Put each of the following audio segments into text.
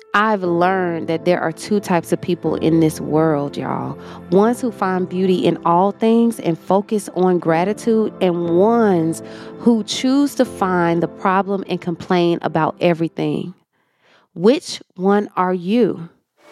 I've learned that there are two types of people in this world, y'all. Ones who find beauty in all things and focus on gratitude, and ones who choose to find the problem and complain about everything. Which one are you?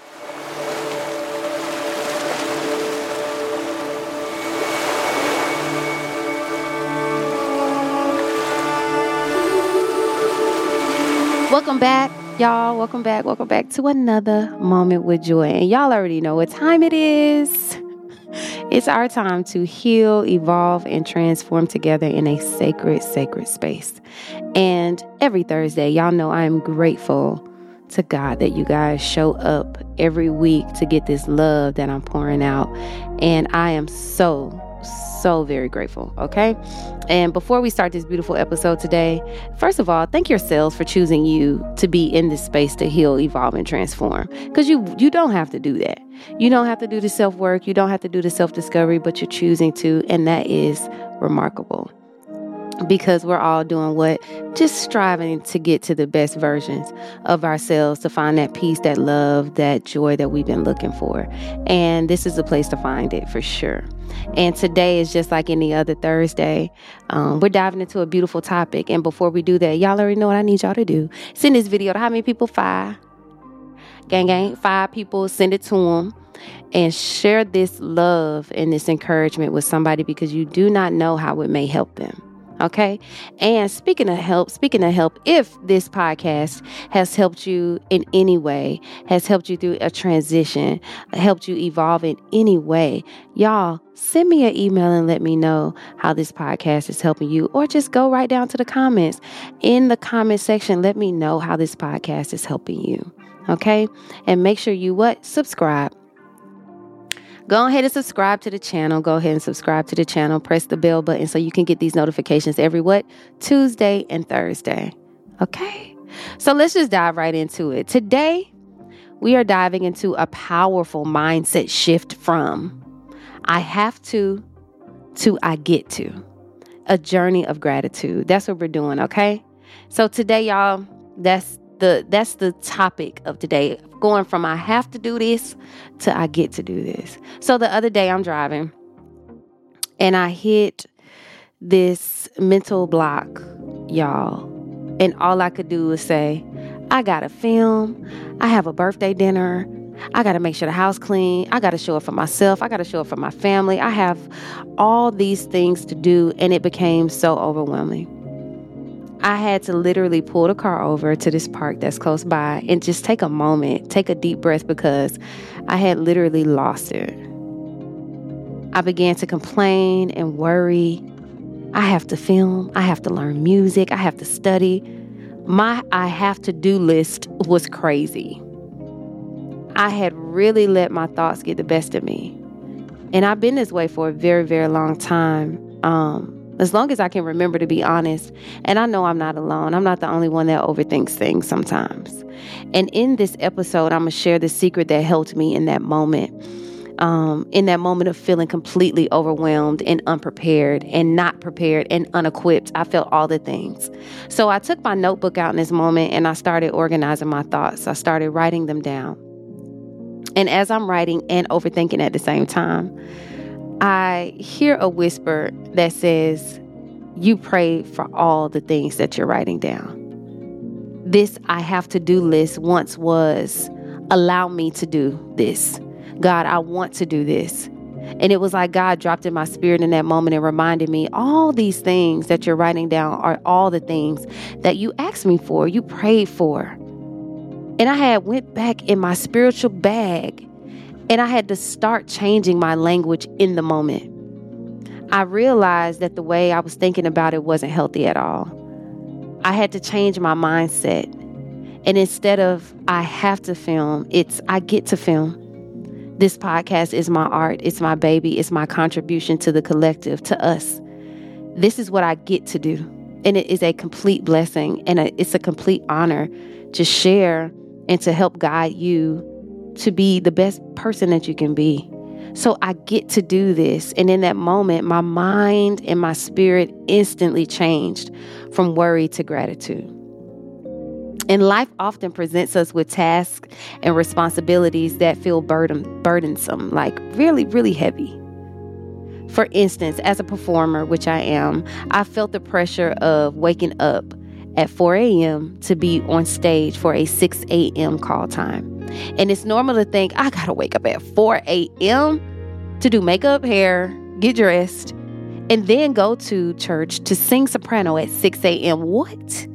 Welcome back, y'all. Welcome back to another Moment with Joy. And y'all already know what time it is. It's our time to heal, evolve, and transform together in a sacred space. And every Thursday, y'all know I am grateful to God that you guys show up every week to get this love that I'm pouring out. And I am so very grateful, okay? And before we start this beautiful episode today, first of all, thank yourselves for choosing you to be in this space to heal, evolve, and transform. Because you don't have to do that. You don't have to do the self-work. You don't have to do the self-discovery, but you're choosing to, and that is remarkable. Because we're all doing what? Just striving to get to the best versions of ourselves, to find that peace, that love, that joy that we've been looking for. And this is a place to find it for sure. And today is just like any other Thursday. We're diving into a beautiful topic. And before we do that, y'all already know what I need y'all to do. Send this video to how many people? 5. Gang. 5 people. Send it to them. And share this love and this encouragement with somebody, because you do not know how it may help them. Okay. And speaking of help, if this podcast has helped you in any way, has helped you through a transition, helped you evolve in any way, y'all send me an email and let me know how this podcast is helping you, or just go right down to the comments. In the comment section, let me know how this podcast is helping you. Okay. And make sure you subscribe. Go ahead and subscribe to the channel. Press the bell button so you can get these notifications every Tuesday and Thursday. Okay? So let's just dive right into it. Today, we are diving into a powerful mindset shift from I have to I get to. A journey of gratitude. That's what we're doing, okay? So today, y'all, that's the topic of today. Going from I have to do this to I get to do this. So the other day I'm driving and I hit this mental block, y'all. And all I could do was say, I got to film. I have a birthday dinner. I got to make sure the house clean. I got to show up for myself. I got to show up for my family. I have all these things to do. And it became so overwhelming. I had to literally pull the car over to this park that's close by and just take a moment, take a deep breath, because I had literally lost it. I began to complain and worry. I have to film. I have to learn music. I have to study. My I have to do list was crazy. I had really let my thoughts get the best of me. And I've been this way for a very, very long time. As long as I can remember, to be honest. And I know I'm not alone. I'm not the only one that overthinks things sometimes. And in this episode, I'm going to share the secret that helped me in that moment. In that moment of feeling completely overwhelmed and unprepared and not prepared and unequipped. I felt all the things. So I took my notebook out in this moment and I started organizing my thoughts. I started writing them down. And as I'm writing and overthinking at the same time, I hear a whisper that says, you pray for all the things that you're writing down. This I have to do list once was, allow me to do this. God, I want to do this. And it was like God dropped in my spirit in that moment and reminded me, all these things that you're writing down are all the things that you asked me for, you prayed for. And I had went back in my spiritual bag. And I had to start changing my language in the moment. I realized that the way I was thinking about it wasn't healthy at all. I had to change my mindset. And instead of I have to film, it's I get to film. This podcast is my art. It's my baby. It's my contribution to the collective, to us. This is what I get to do. And it is a complete blessing. And it's a complete honor to share and to help guide you to be the best person that you can be. So I get to do this. And in that moment, my mind and my spirit instantly changed from worry to gratitude. And life often presents us with tasks and responsibilities that feel burdensome, like really, really heavy. For instance, as a performer, which I am, I felt the pressure of waking up at 4 a.m. to be on stage for a 6 a.m. call time. And it's normal to think, I gotta wake up at 4 a.m. to do makeup, hair, get dressed, and then go to church to sing soprano at 6 a.m. What?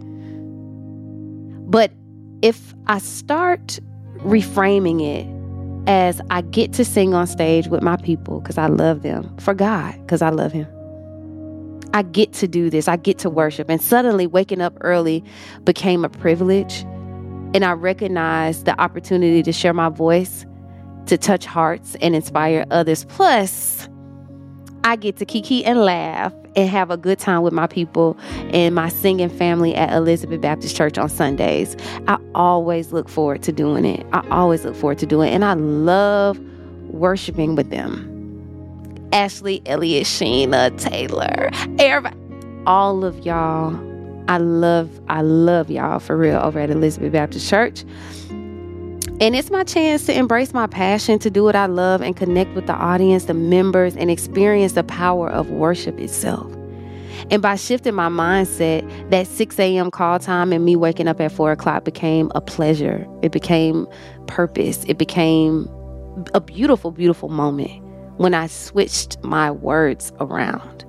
But if I start reframing it as I get to sing on stage with my people because I love them, for God because I love Him, I get to do this. I get to worship. And suddenly waking up early became a privilege. And I recognized the opportunity to share my voice, to touch hearts and inspire others. Plus, I get to kiki and laugh and have a good time with my people and my singing family at Elizabeth Baptist Church on Sundays. I always look forward to doing it. And I love worshiping with them. Ashley, Elliot, Sheena, Taylor, everybody, all of y'all. I love y'all for real over at Elizabeth Baptist Church. And it's my chance to embrace my passion, to do what I love and connect with the audience, the members, and experience the power of worship itself. And by shifting my mindset, that 6 a.m. call time and me waking up at 4 o'clock became a pleasure. It became purpose. It became a beautiful, beautiful moment when I switched my words around.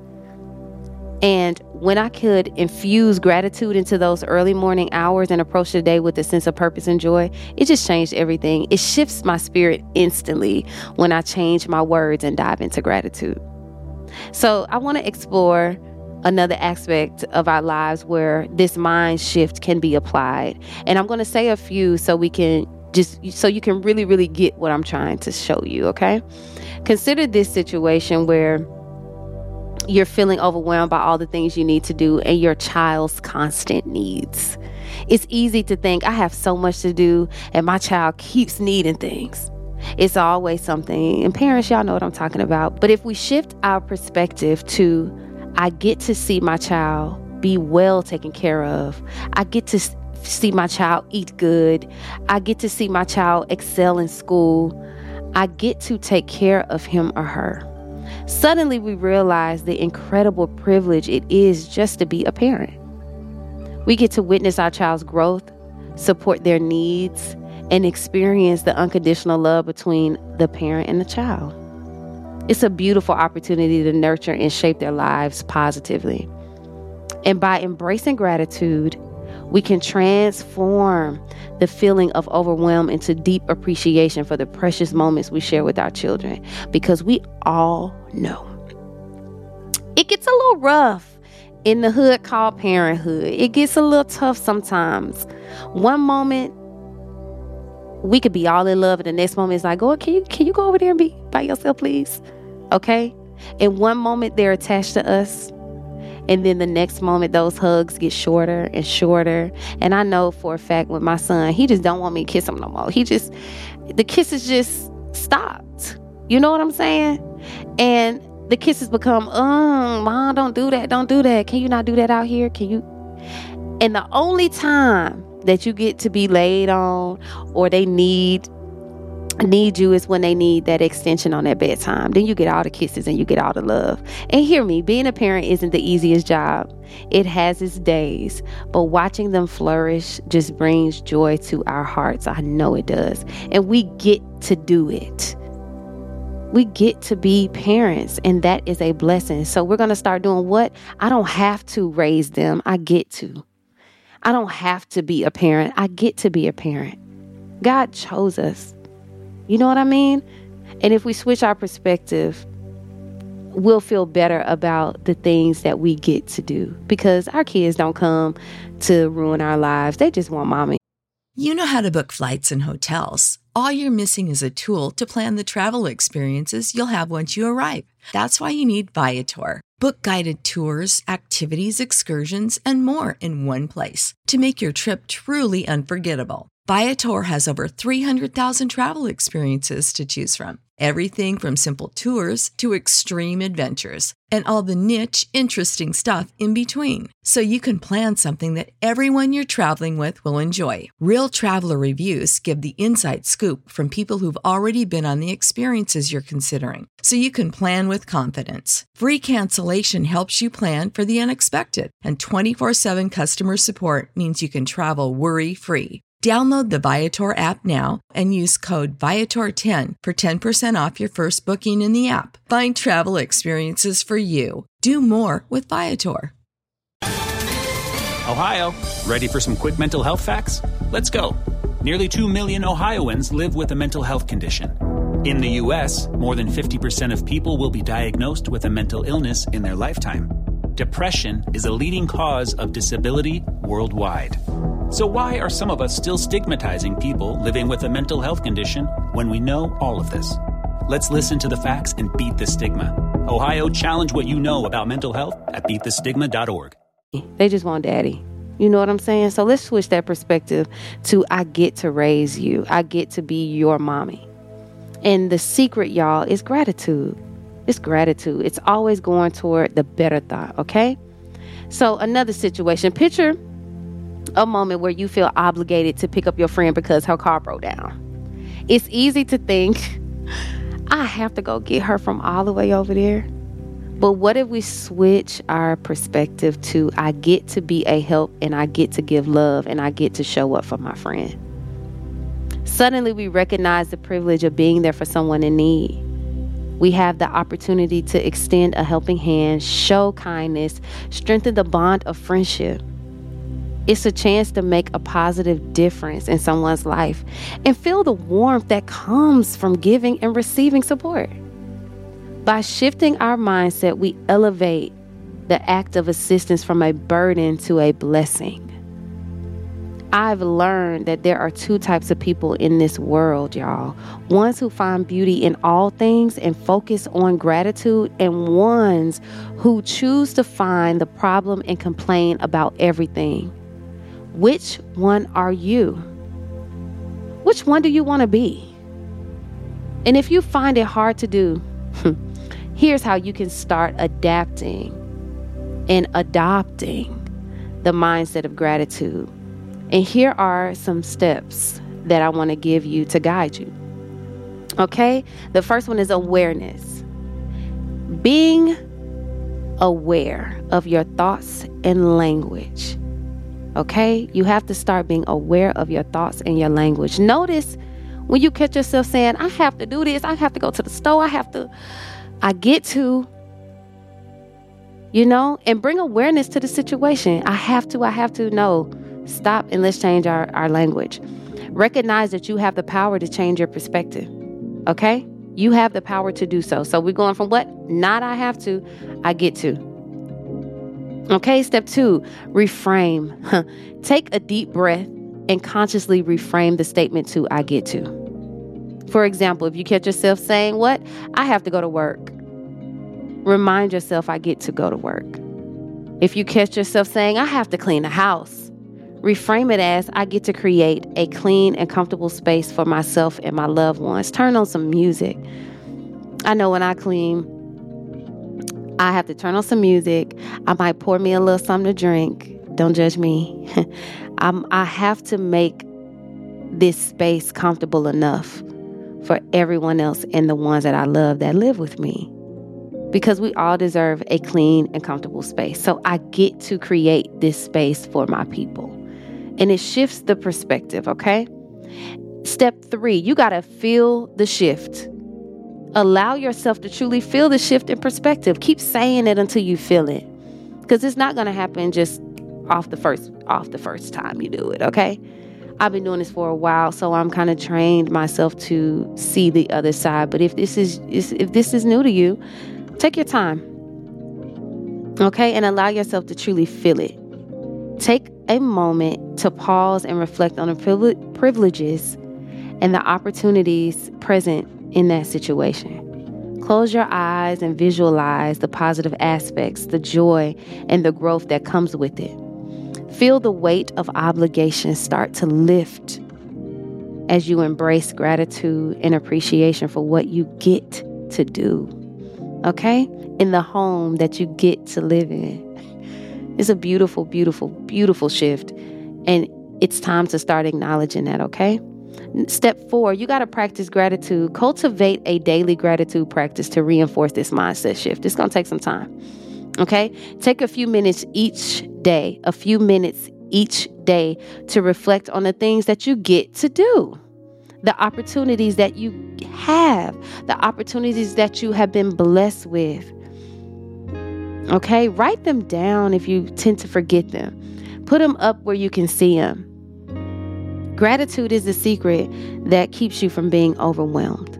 And when I could infuse gratitude into those early morning hours and approach the day with a sense of purpose and joy, it just changed everything. It shifts my spirit instantly when I change my words and dive into gratitude. So I want to explore another aspect of our lives where this mind shift can be applied. And I'm going to say a few so you can really, really get what I'm trying to show you, okay? Consider this situation where you're feeling overwhelmed by all the things you need to do and your child's constant needs. It's easy to think, I have so much to do and my child keeps needing things. It's always something. And parents, y'all know what I'm talking about. But if we shift our perspective to, I get to see my child be well taken care of. I get to see my child eat good. I get to see my child excel in school. I get to take care of him or her. Suddenly we realize the incredible privilege it is just to be a parent. We get to witness our child's growth, support their needs, and experience the unconditional love between the parent and the child. It's a beautiful opportunity to nurture and shape their lives positively. And by embracing gratitude, we can transform the feeling of overwhelm into deep appreciation for the precious moments we share with our children, because we all know it gets a little rough in the hood called parenthood. It gets a little tough sometimes. One moment we could be all in love, and the next moment it's like, oh, can you go over there and be by yourself, please? Okay? In one moment they're attached to us, and then the next moment, those hugs get shorter and shorter. And I know for a fact with my son, he just don't want me to kiss him no more. The kisses just stopped. You know what I'm saying? And the kisses become, Mom, don't do that. Don't do that. Can you not do that out here? Can you? And the only time that you get to be laid on or they need you is when they need that extension on their bedtime. Then you get all the kisses and you get all the love. And hear me, being a parent isn't the easiest job. It has its days, but watching them flourish just brings joy to our hearts. I know it does. And we get to do it. We get to be parents, and that is a blessing. So we're going to start doing what? I don't have to raise them. I get to. I don't have to be a parent. I get to be a parent. God chose us. You know what I mean? And if we switch our perspective, we'll feel better about the things that we get to do, because our kids don't come to ruin our lives. They just want mommy. You know how to book flights and hotels. All you're missing is a tool to plan the travel experiences you'll have once you arrive. That's why you need Viator. Book guided tours, activities, excursions, and more in one place to make your trip truly unforgettable. Viator has over 300,000 travel experiences to choose from. everything from simple tours to extreme adventures, and all the niche, interesting stuff in between. So you can plan something that everyone you're traveling with will enjoy. Real traveler reviews give the inside scoop from people who've already been on the experiences you're considering, so you can plan with confidence. Free cancellation helps you plan for the unexpected, and 24/7 customer support means you can travel worry-free. Download the Viator app now and use code Viator10 for 10% off your first booking in the app. Find travel experiences for you. Do more with Viator. Ohio, ready for some quick mental health facts? Let's go. Nearly 2 million Ohioans live with a mental health condition. In the U.S., more than 50% of people will be diagnosed with a mental illness in their lifetime. Depression is a leading cause of disability worldwide. So why are some of us still stigmatizing people living with a mental health condition when we know all of this? Let's listen to the facts and beat the stigma. Ohio, challenge what you know about mental health at beatthestigma.org. They just want daddy. You know what I'm saying? So let's switch that perspective to I get to raise you. I get to be your mommy. And the secret, y'all, is gratitude. It's gratitude. It's always going toward the better thought, okay? So another situation. Picture a moment where you feel obligated to pick up your friend because her car broke down. It's easy to think, I have to go get her from all the way over there. But what if we switch our perspective to I get to be a help and I get to give love and I get to show up for my friend? Suddenly we recognize the privilege of being there for someone in need. We have the opportunity to extend a helping hand, show kindness, strengthen the bond of friendship. It's a chance to make a positive difference in someone's life and feel the warmth that comes from giving and receiving support. By shifting our mindset, we elevate the act of assistance from a burden to a blessing. I've learned that there are two types of people in this world, y'all. Ones who find beauty in all things and focus on gratitude, and ones who choose to find the problem and complain about everything. Which one are you? Which one do you want to be? And if you find it hard to do, here's how you can start adapting and adopting the mindset of gratitude. And here are some steps that I want to give you to guide you. Okay? The first one is awareness. Being aware of your thoughts and language. Okay? You have to start being aware of your thoughts and your language. Notice when you catch yourself saying, I have to do this, I have to go to the store, I get to, and bring awareness to the situation. I have to. No, stop and let's change our language. Recognize that you have the power to change your perspective. Okay? You have the power to do so. So we're going from what? Not I have to, I get to. Okay, step 2, reframe. Take a deep breath and consciously reframe the statement to I get to. For example, if you catch yourself saying, what? I have to go to work. Remind yourself I get to go to work. If you catch yourself saying, I have to clean the house, reframe it as I get to create a clean and comfortable space for myself and my loved ones. Turn on some music. I know when I clean, I have to turn on some music. I might pour me a little something to drink. Don't judge me. I have to make this space comfortable enough for everyone else and the ones that I love that live with me. Because we all deserve a clean and comfortable space. So I get to create this space for my people. And it shifts the perspective, okay? Step 3, you got to feel the shift. Allow yourself to truly feel the shift in perspective. Keep saying it until you feel it. Because it's not going to happen just off the first time you do it, okay? I've been doing this for a while, so I'm kind of trained myself to see the other side. But if this is new to you, take your time, okay? And allow yourself to truly feel it. Take a moment to pause and reflect on the privileges and the opportunities present in that situation. Close your eyes and visualize the positive aspects, the joy, and the growth that comes with it. Feel the weight of obligation start to lift as you embrace gratitude and appreciation for what you get to do, okay? In the home that you get to live in. It's a beautiful, beautiful, beautiful shift. And it's time to start acknowledging that, okay? Step 4, you got to practice gratitude. Cultivate a daily gratitude practice to reinforce this mindset shift. It's going to take some time, okay? Take a few minutes each day to reflect on the things that you get to do, the opportunities that you have, the opportunities that you have been blessed with. Okay, write them down if you tend to forget them. Put them up where you can see them. Gratitude is the secret that keeps you from being overwhelmed.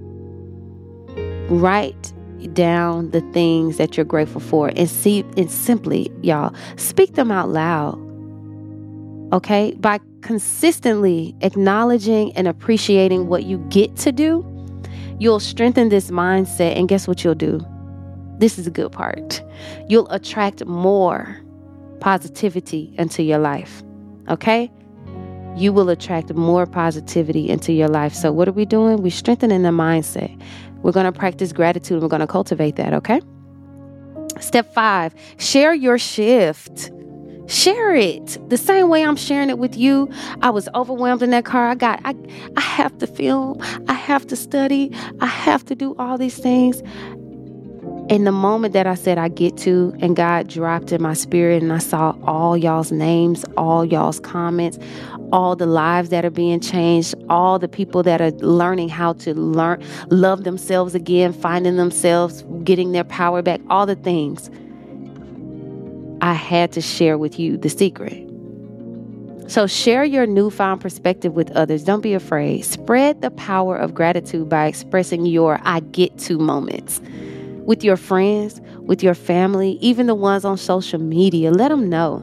Write down the things that you're grateful for and simply, y'all, speak them out loud. Okay? By consistently acknowledging and appreciating what you get to do, you'll strengthen this mindset. And guess what you'll do? This is a good part. You'll attract more positivity into your life. Okay? You will attract more positivity into your life. So what are we doing? We're strengthening the mindset. We're going to practice gratitude and we're going to cultivate that, okay? Step 5, share your shift. Share it. The same way I'm sharing it with you. I was overwhelmed in that car. I have to film. I have to study. I have to do all these things. And the moment that I said I get to, and God dropped in my spirit and I saw all y'all's names, all y'all's comments, all the lives that are being changed, all the people that are learning how to love themselves again, finding themselves, getting their power back, all the things. I had to share with you the secret. So share your newfound perspective with others. Don't be afraid. Spread the power of gratitude by expressing your I get to moments. With your friends, with your family, even the ones on social media, let them know.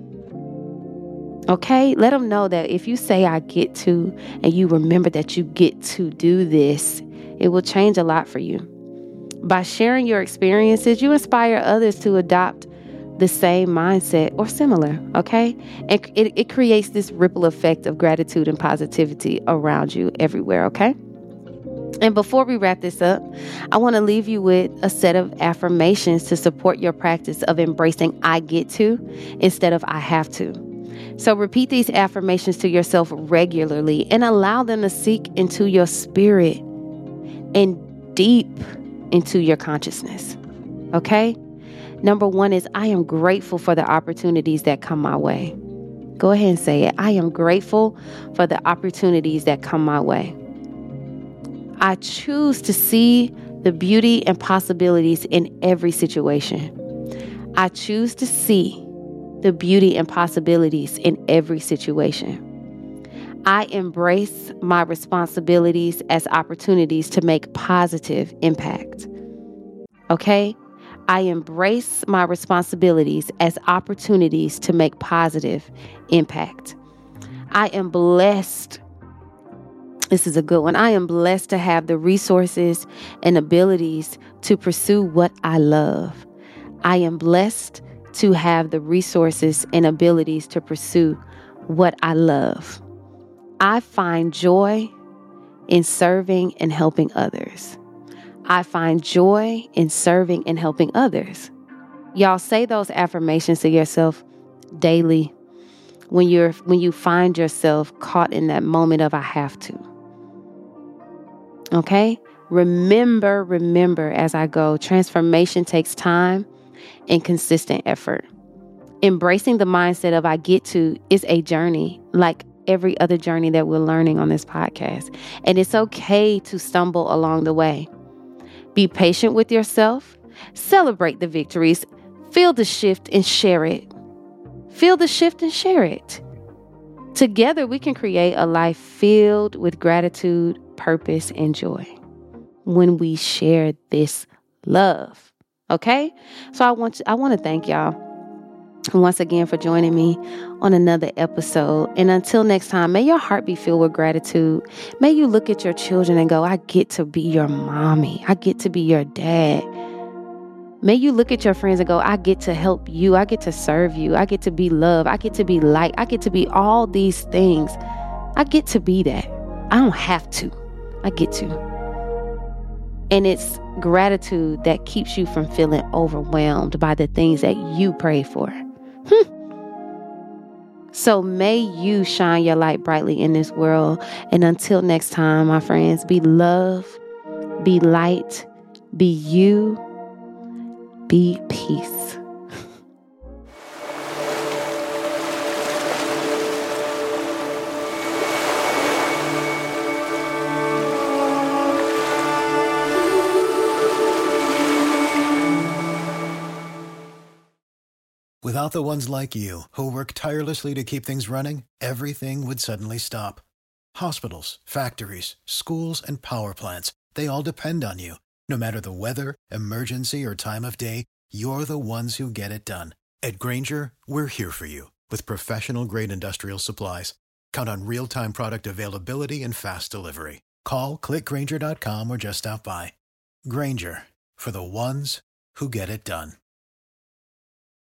Okay? Let them know that if you say I get to, and you remember that you get to do this, it will change a lot for you. By sharing your experiences, you inspire others to adopt the same mindset or similar, okay? And it creates this ripple effect of gratitude and positivity around you everywhere, okay? And before we wrap this up, I want to leave you with a set of affirmations to support your practice of embracing I get to instead of I have to. So repeat these affirmations to yourself regularly and allow them to seep into your spirit and deep into your consciousness. Okay? Number 1 is I am grateful for the opportunities that come my way. Go ahead and say it. I am grateful for the opportunities that come my way. I choose to see the beauty and possibilities in every situation. I choose to see the beauty and possibilities in every situation. I embrace my responsibilities as opportunities to make positive impact. Okay? I embrace my responsibilities as opportunities to make positive impact. I am blessed. This is a good one. I am blessed to have the resources and abilities to pursue what I love. I am blessed to have the resources and abilities to pursue what I love. I find joy in serving and helping others. I find joy in serving and helping others. Y'all say those affirmations to yourself daily when you find yourself caught in that moment of I have to. Okay? Remember as I go, transformation takes time and consistent effort. Embracing the mindset of I get to is a journey like every other journey that we're learning on this podcast. And it's okay to stumble along the way. Be patient with yourself. Celebrate the victories. Feel the shift and share it. Feel the shift and share it. Together, we can create a life filled with gratitude, purpose, and joy when we share this love. Okay? So I want to thank y'all once again for joining me on another episode. And until next time, may your heart be filled with gratitude. May you look at your children and go, I get to be your mommy. I get to be your dad. May you look at your friends and go, I get to help you. I get to serve you. I get to be love. I get to be light. I get to be all these things. I get to be that. I don't have to. I get to. And it's gratitude that keeps you from feeling overwhelmed by the things that you pray for. So may you shine your light brightly in this world. And until next time, my friends, be love, be light, be you, be peace. Without the ones like you, who work tirelessly to keep things running, everything would suddenly stop. Hospitals, factories, schools, and power plants, they all depend on you. No matter the weather, emergency, or time of day, you're the ones who get it done. At Grainger, we're here for you with professional-grade industrial supplies. Count on real-time product availability and fast delivery. Call, click Grainger.com, or just stop by. Grainger, for the ones who get it done.